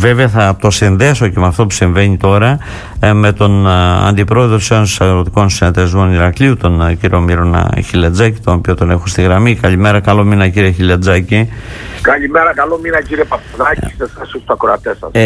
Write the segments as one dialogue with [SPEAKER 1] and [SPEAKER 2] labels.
[SPEAKER 1] Βέβαια θα το συνδέσω και με αυτό που συμβαίνει τώρα με τον Αντιπρόεδρο της Ένωσης Αγροτικών Συνεταιρισμών Ηρακλείου, τον κύριο Μύρονα Χιλετζάκη, τον οποίο τον έχω στη γραμμή. Καλημέρα, καλό μήνα κύριε Χιλετζάκη.
[SPEAKER 2] Καλημέρα, καλό μήνα κύριε Παπαδάκη, σε εσάς τους ακροατές σας.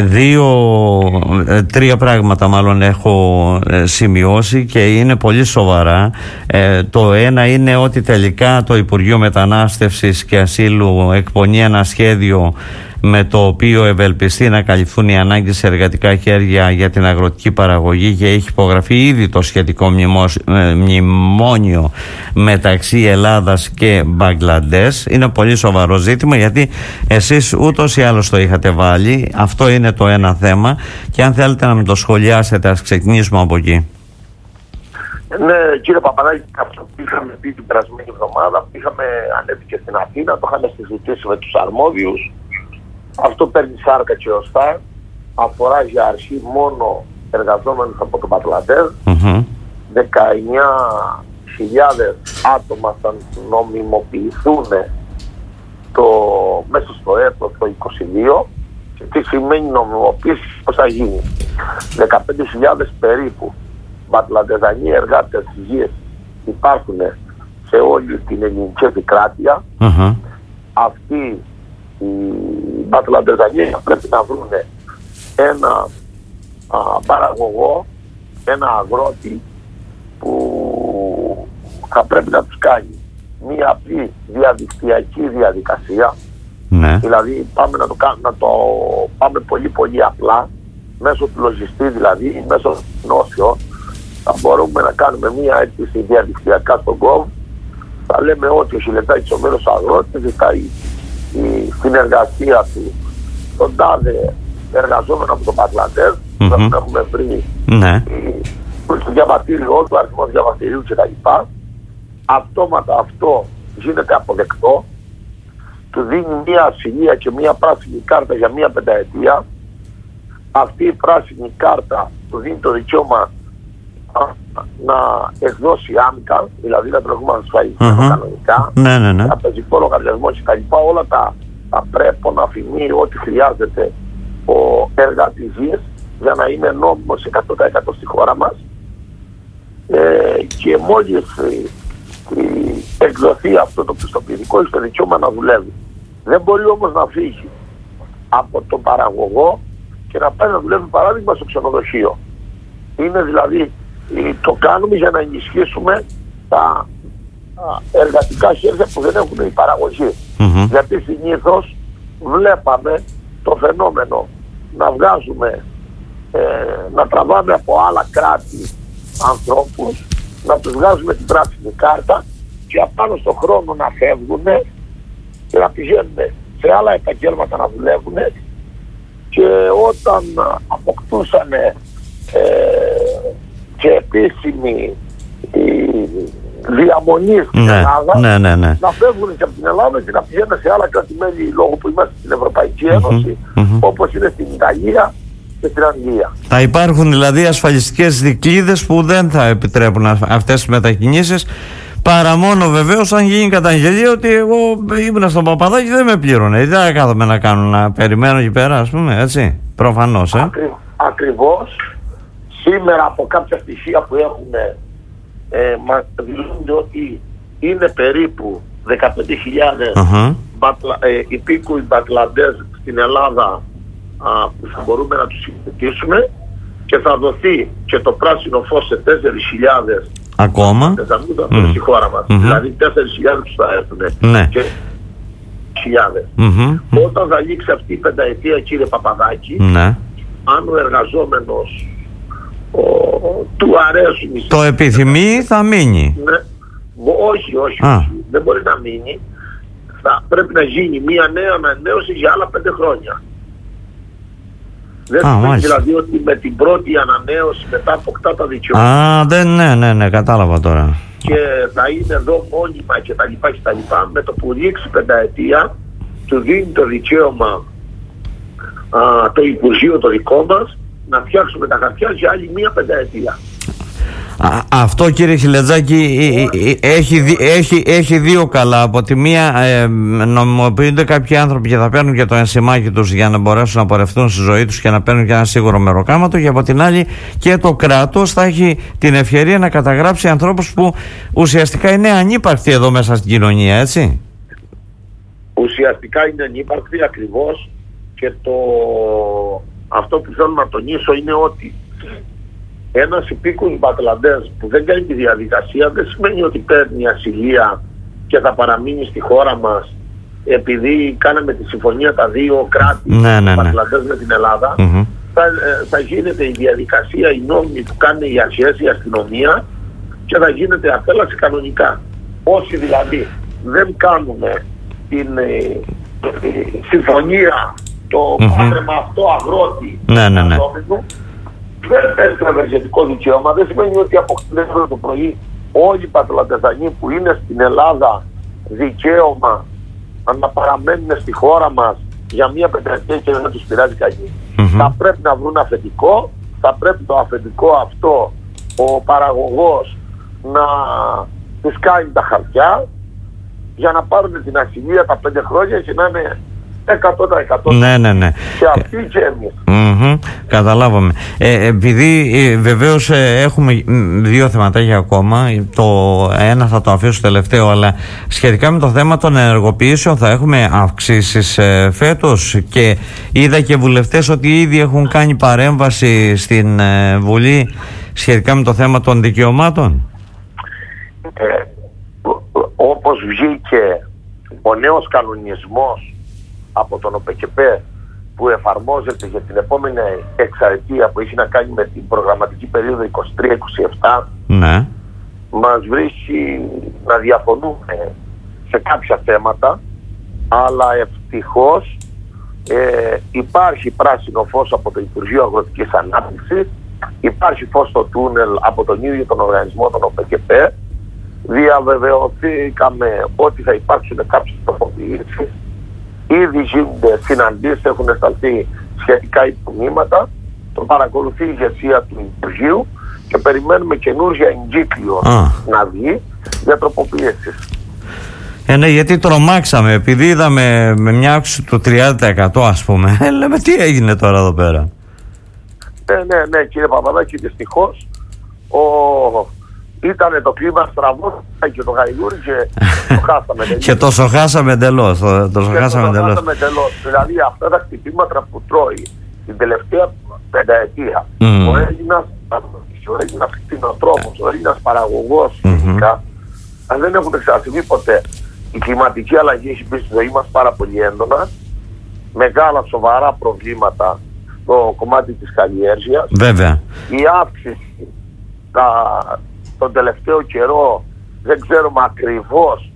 [SPEAKER 1] Τρία πράγματα μάλλον έχω σημειώσει και είναι πολύ σοβαρά. Το ένα είναι ότι τελικά το Υπουργείο Μετανάστευσης και Ασύλου εκπονεί ένα σχέδιο με το οποίο ευελπιστεί να καλυφθούν οι ανάγκες σε εργατικά χέρια για την αγροτική παραγωγή και έχει υπογραφεί ήδη το σχετικό μνημόνιο μεταξύ Ελλάδας και Μπαγκλαντές. Είναι πολύ σοβαρό ζήτημα, γιατί εσείς ούτως ή άλλως το είχατε βάλει. Αυτό είναι το ένα θέμα και αν θέλετε να με το σχολιάσετε, ας ξεκινήσουμε από εκεί.
[SPEAKER 2] Ναι, κύριε Παπαδάκη, αυτό που είχαμε πει την περασμένη εβδομάδα, που είχαμε ανέβει και στην Αθήνα, το είχαμε συζητήσει με τους αρμόδιους. Αυτό παίρνει σάρκα και οστά. Αφορά για αρχή μόνο εργαζόμενους από το Μπαγκλαντές. 19.000 άτομα θα νομιμοποιηθούν μέσα στο έτος το 22. Και τι σημαίνει νομιμοποίηση, πώς θα γίνει. 15.000 περίπου Μπαγκλαντεζανοί εργάτες υγείας υπάρχουν σε όλη την ελληνική επικράτεια. Αυτοί οι Μπαγκλαντεζανοί πρέπει να βρουν ένα παραγωγό, ένα αγρότη που θα πρέπει να τους κάνει μία απλή διαδικτυακή διαδικασία. Δηλαδή πάμε να το πάμε πολύ πολύ απλά, μέσω του λογιστή, δηλαδή μέσω νόσιο θα μπορούμε να κάνουμε μία αίτηση διαδικτυακά στον Gov. Θα λέμε ότι ο Χιλετζάκης ο μέρος αγρότης ζητάει η συνεργασία του τον τάδε εργαζόμενο από τον Μπαγκλαντές. Θα έχουμε βρει το διαβατήριό του, αριθμό διαβατηρίου κτλ. Αυτόματα αυτό γίνεται αποδεκτό. Του δίνει μία ασυλία και μία πράσινη κάρτα για μία πενταετία. Αυτή η πράσινη κάρτα του δίνει το δικαίωμα να εκδώσει άμυκα, δηλαδή να τρέχουμε ασφαλιστικά κανονικά, τραπεζικό λογαριασμό κτλ. Όλα τα πρέπει να αφημεί ό,τι χρειάζεται ο εργατής για να είναι νόμιμος 100% στη χώρα μας. Και μόλις εκδοθεί αυτό το πιστοποιητικό, έχει το δικαίωμα να δουλεύει. Δεν μπορεί όμως να φύγει από τον παραγωγό και να πάει να δουλεύει, παράδειγμα, στο ξενοδοχείο. Είναι δηλαδή, το κάνουμε για να ενισχύσουμε τα εργατικά χέρια που δεν έχουν η παραγωγή. Γιατί συνήθως βλέπαμε το φαινόμενο να βγάζουμε, να τραβάμε από άλλα κράτη ανθρώπους, να τους βγάζουμε την πράσινη κάρτα και απάνω στον χρόνο να φεύγουν και να πηγαίνουν σε άλλα επαγγέλματα να δουλεύουν, και όταν αποκτούσαν και επίσημη διαμονή στην Ελλάδα, να φεύγουν και από την Ελλάδα και να πηγαίνουν σε άλλα κράτη-μέλη, λόγω που είμαστε στην Ευρωπαϊκή Ένωση, όπως είναι στην Ιταλία και στην Αγγλία.
[SPEAKER 1] Θα υπάρχουν δηλαδή ασφαλιστικές δικλείδες που δεν θα επιτρέπουν αυτές τις μετακινήσεις, παρά μόνο βεβαίως αν γίνει καταγγελία ότι εγώ ήμουν στον Παπαδάκη και δεν με πλήρωνε. Δεν θα κάθομαι να κάνω, να περιμένω εκεί πέρα, ας πούμε, έτσι. Προφανώς.
[SPEAKER 2] Ακριβώς. Σήμερα από κάποια στοιχεία που έχουμε μας δηλώνουν ότι είναι περίπου 15.000 υπήκουοι Μπαγκλαντές στην Ελλάδα που θα μπορούμε να τους συγκεκριτήσουμε, και θα δοθεί και το πράσινο φως σε 4.000
[SPEAKER 1] ακόμα
[SPEAKER 2] στη χώρα μας. Δηλαδή 4.000 τους θα έρθουν και 1.000. Όταν θα λήξει αυτή η πενταετία, κύριε Παπαδάκη, αν ο εργαζόμενος του αρέσουν,
[SPEAKER 1] το επιθυμεί, θα μείνει.
[SPEAKER 2] Όχι. Δεν μπορεί να μείνει. Θα πρέπει να γίνει μία νέα ανανέωση για άλλα 5 χρόνια. Δεν σημαίνει δηλαδή ότι με την πρώτη ανανέωση μετά αποκτά τα δικαιώματα.
[SPEAKER 1] Ναι, κατάλαβα τώρα.
[SPEAKER 2] Και θα είναι εδώ μόνιμα κτλ. Με το που λήξει πενταετία, του δίνει το δικαίωμα το Υπουργείο το δικό μας να φτιάξουμε τα χαρτιά για άλλη μία πενταετία.
[SPEAKER 1] Αυτό, κύριε Χιλετζάκη, έχει δύο καλά. Από τη μία νομιμοποιούνται κάποιοι άνθρωποι και θα παίρνουν και το ενσημάκι τους για να μπορέσουν να πορευτούν στη ζωή τους και να παίρνουν και ένα σίγουρο μεροκάματο, και από την άλλη και το κράτος θα έχει την ευκαιρία να καταγράψει ανθρώπους που ουσιαστικά είναι ανύπαρκτοι εδώ μέσα στην κοινωνία, έτσι.
[SPEAKER 2] Ουσιαστικά είναι ανύπαρκτοι ακριβώς, και αυτό που θέλω να τονίσω είναι ότι ένας υπήκοος Μπαγκλαντές που δεν κάνει τη διαδικασία δεν σημαίνει ότι παίρνει ασυλία και θα παραμείνει στη χώρα μας επειδή κάναμε τη συμφωνία τα δύο κράτη, Μπαγκλαντές με την Ελλάδα. Θα γίνεται η διαδικασία, η νόμοι που κάνουν οι αρχές, η αστυνομία, και θα γίνεται απέλαση κανονικά. Όσοι δηλαδή δεν κάνουμε την συμφωνία, το πάτρεμα αυτό αγρότη, δεν παίρνει το ευεργετικό δικαίωμα. Δεν σημαίνει ότι αποκτήσουν το πρωί όλοι οι Πατρολατεζανοί που είναι στην Ελλάδα δικαίωμα να παραμένουν στη χώρα μας για μία πενταετία και δεν τους πειράζει κανείς. Θα πρέπει να βρουν αφεντικό, θα πρέπει το αφεντικό αυτό ο παραγωγός να τους κάνει τα χαρτιά για να πάρουν την ασυλία τα 5 χρόνια και να είναι 100%.
[SPEAKER 1] Ναι.
[SPEAKER 2] Και αυτοί και εμείς.
[SPEAKER 1] Καταλάβαμε. Επειδή βεβαίως έχουμε δύο θεματάκια ακόμα, το ένα θα το αφήσω τελευταίο, αλλά σχετικά με το θέμα των ενεργοποιήσεων θα έχουμε αυξήσεις φέτος, και είδα και βουλευτές ότι ήδη έχουν κάνει παρέμβαση στην Βουλή σχετικά με το θέμα των δικαιωμάτων.
[SPEAKER 2] Όπως βγήκε ο νέος κανονισμός από τον ΟΠΕΚΕΠΕ που εφαρμόζεται για την επόμενη εξαετία, που έχει να κάνει με την προγραμματική περίοδο 23-27, μας βρίσκει να διαφωνούμε σε κάποια θέματα, αλλά ευτυχώς υπάρχει πράσινο φως από το Υπουργείο Αγροτικής Ανάπτυξης, υπάρχει φως στο τούνελ από τον ίδιο τον οργανισμό, τον ΟΠΕΚΕΠΕ. Διαβεβαιωθήκαμε ότι θα υπάρξουν κάποιες τροποποιήσεις. Ήδη γίνονται συναντήσεις, έχουν σταλθεί σχετικά υπομνήματα. Το παρακολουθεί η ηγεσία του Υπουργείου και περιμένουμε καινούργια εγκύκλιο να βγει για τροποποιήσεις.
[SPEAKER 1] Ναι, γιατί τρομάξαμε, επειδή είδαμε με μια αύξηση του 30%, ας πούμε. Λέμε, τι έγινε τώρα εδώ πέρα.
[SPEAKER 2] Ναι, κύριε Παπαδάκη, δυστυχώς ήταν το κλίμα στραβό και το γαϊδούρι και το χάσαμε.
[SPEAKER 1] Και τόσο χάσαμε εντελώς.
[SPEAKER 2] Δηλαδή αυτά τα χτυπήματα που τρώει την τελευταία πενταετία, ο Έλληνας κτηνοτρόφος, ο Έλληνας παραγωγός, γενικά, αν δεν έχουν εξαρτηθεί ποτέ. Η κλιματική αλλαγή έχει μπει στη ζωή μας πάρα πολύ έντονα, μεγάλα σοβαρά προβλήματα στο κομμάτι της καλλιέργειας.
[SPEAKER 1] Βέβαια.
[SPEAKER 2] Η αύξηση τον τελευταίο καιρό, δεν ξέρουμε ακριβώς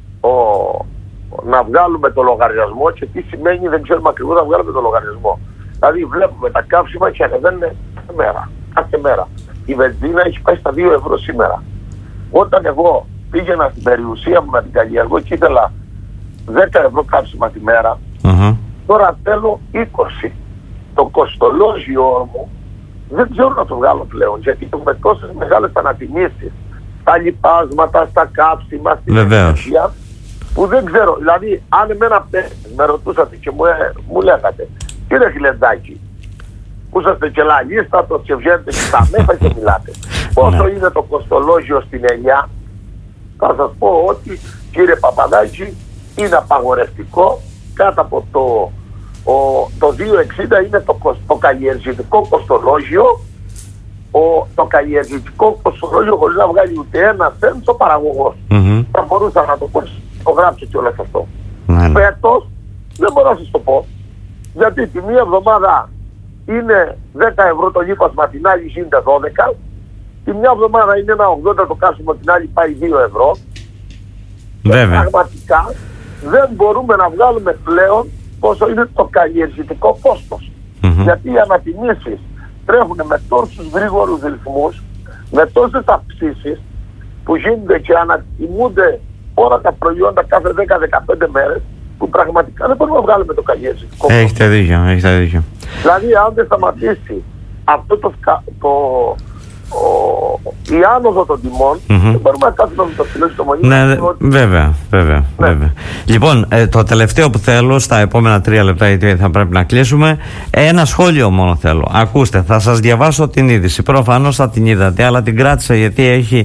[SPEAKER 2] να βγάλουμε το λογαριασμό, και τι σημαίνει δεν ξέρουμε ακριβώς να βγάλουμε το λογαριασμό. Δηλαδή βλέπουμε τα καύσιμα και ανεβαίνουν κάθε μέρα. Η βενζίνα έχει πάει στα 2 ευρώ σήμερα. Όταν εγώ πήγαινα στην περιουσία μου να την καλλιεργώ και ήθελα 10 ευρώ καύσιμα τη μέρα, τώρα θέλω 20. Το κοστολόγιο μου δεν ξέρω να το βγάλω πλέον, γιατί έχουμε τόσες μεγάλες ανατιμήσεις στα λιπάσματα, στα κάψιμα, στην ενέργεια, που δεν ξέρω. Δηλαδή, αν εμένα με ρωτούσατε και μου λέγατε, κύριε Χιλετζάκη, που είσαστε και λαγίστατος και βγαίνετε και στα μέσα και μιλάτε, πόσο είναι το κοστολόγιο στην Ελιά, θα σας πω ότι, κύριε Παπαδάκη, είναι απαγορευτικό. Κάτω από το 2,60 είναι το καλλιεργητικό κοστολόγιο. Το καλλιεργητικό κοστολόγιο χωρίς να βγάλει ούτε ένα σέντ ο παραγωγός. Θα μπορούσα να το γράψω κιόλας αυτό. Φέτος δεν μπορώ να σας το πω, γιατί τη μία εβδομάδα είναι 10 ευρώ το λίπασμα, την άλλη γίνεται 12. Τη μια εβδομάδα είναι ένα 80 το κάσιμο, την άλλη πάει 2 ευρώ.
[SPEAKER 1] Βέβαια.
[SPEAKER 2] Πραγματικά δεν μπορούμε να βγάλουμε πλέον πόσο είναι το καλλιεργητικό κόστος. Γιατί οι ανατιμήσεις τρέχουν με τόσους γρήγορους ρυθμούς, με τόσες αυξήσεις που γίνονται και ανατιμούνται όλα τα προϊόντα κάθε 10-15 μέρες, που πραγματικά δεν μπορούμε να βγάλουμε το καλλιεργητικό κόστος.
[SPEAKER 1] Έχετε δίκιο.
[SPEAKER 2] Δηλαδή αν δεν σταματήσει αυτό η άνοδο των τιμών δεν μπορούμε να κάνουμε το ψηλό στο μονίμο.
[SPEAKER 1] Ναι, βέβαια. Λοιπόν, το τελευταίο που θέλω στα επόμενα 3 λεπτά, γιατί θα πρέπει να κλείσουμε, ένα σχόλιο μόνο θέλω. Ακούστε, θα σας διαβάσω την είδηση. Προφανώς θα την είδατε, αλλά την κράτησα γιατί έχει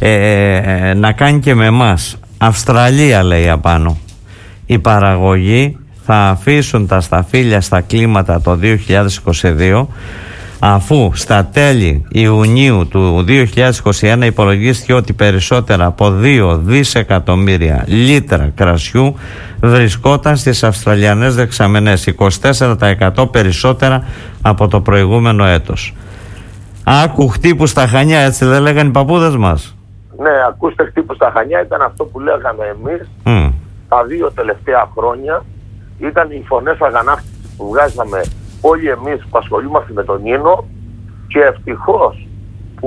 [SPEAKER 1] να κάνει και με εμάς. Αυστραλία λέει απάνω. Οι παραγωγοί θα αφήσουν τα σταφύλια στα κλίματα το 2022, αφού στα τέλη Ιουνίου του 2021 υπολογίστηκε ότι περισσότερα από 2 δισεκατομμύρια λίτρα κρασιού βρισκόταν στις Αυστραλιανές δεξαμενές, 24% περισσότερα από το προηγούμενο έτος. Άκου χτύπου στα Χανιά, έτσι δεν λέγανε οι παππούδες μας?
[SPEAKER 2] Ναι, ακούστε, χτύπου στα Χανιά ήταν αυτό που λέγαμε εμείς τα 2 τελευταία χρόνια. Ήταν οι φωνές αγανάκτησης που βγάζαμε όλοι εμείς που ασχολούμαστε με τον Ίνο, και ευτυχώς που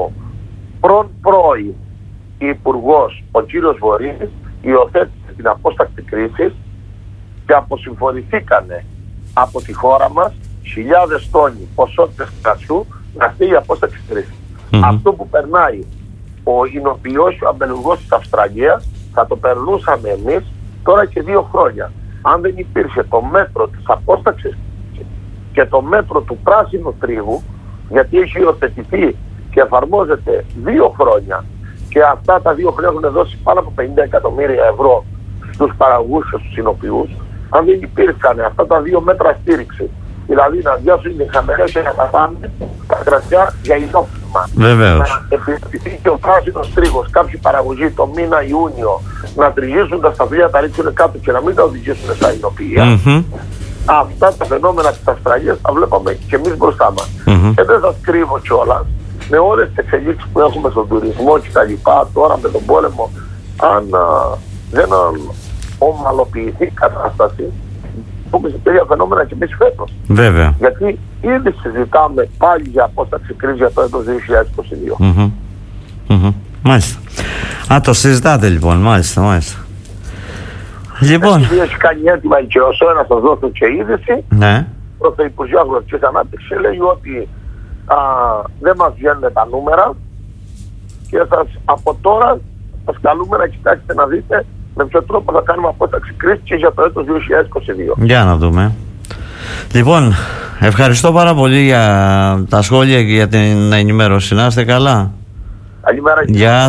[SPEAKER 2] ο πρώην υπουργός, ο κύριος Βορύδης, υιοθέτησε την απόστακτη κρίση και αποσυμφορηθήκανε από τη χώρα μας χιλιάδες τόνοι ποσότητες κρασιού να στείλει η απόστακτη κρίση. Αυτό που περνάει ο ινοποιός και ο αμπελουργός της Αυστραλίας θα το περνούσαμε εμείς τώρα και 2 χρόνια. Αν δεν υπήρχε το μέτρο της απόσταξης και το μέτρο του πράσινου τρίγου, γιατί έχει υιοθετηθεί και εφαρμόζεται 2 χρόνια και αυτά τα 2 χρόνια έχουν δώσει πάνω από 50 εκατομμύρια ευρώ στους παραγωγούς και στους συνοποιούς, αν δεν υπήρχαν αυτά τα 2 μέτρα στήριξη, δηλαδή να διάσουν οι χαμερές και να τα πάνε τα κρασιά για υνόφυμα, να επιθυμεί και ο πράσινος τρίγος, κάποιοι παραγωγοί το μήνα Ιούνιο να τριγίσουν τα σταφύλια, τα ρίξουν κάτω και να μην τα οδηγήσουν στα ηνοποιεία. Αυτά τα φαινόμενα της Αυστραλίας τα βλέπαμε και εμείς μπροστά μας. Και δεν σας κρύβω κιόλας, με όλες τις εξελίξεις που έχουμε στον τουρισμό και τα λοιπά, τώρα με τον πόλεμο, αν δεν ομαλοποιηθεί η κατάσταση, έχουμε σε τέτοια φαινόμενα και εμείς φέτος.
[SPEAKER 1] Βέβαια.
[SPEAKER 2] Γιατί ήδη συζητάμε πάλι για απόσταξη κρίση για το έτος 2022.
[SPEAKER 1] Μάλιστα. Το συζητάτε λοιπόν, μάλιστα. Λοιπόν.
[SPEAKER 2] Έχει κάνει έτοιμα η Κεωσόε να σας δώσω και είδηση.
[SPEAKER 1] Ναι.
[SPEAKER 2] Προς το Υπουργείο Αγροτικής Ανάπτυξης λέει ότι δεν μας βγαίνουν τα νούμερα και από τώρα σας καλούμε να κοιτάξετε να δείτε με ποιο τρόπο θα κάνουμε απόσταξη κρίση και για το έτος 2022. Για
[SPEAKER 1] να δούμε. Λοιπόν, ευχαριστώ πάρα πολύ για τα σχόλια και για την ενημέρωση. Να είστε καλά.
[SPEAKER 2] Καλημέρα.
[SPEAKER 1] Γεια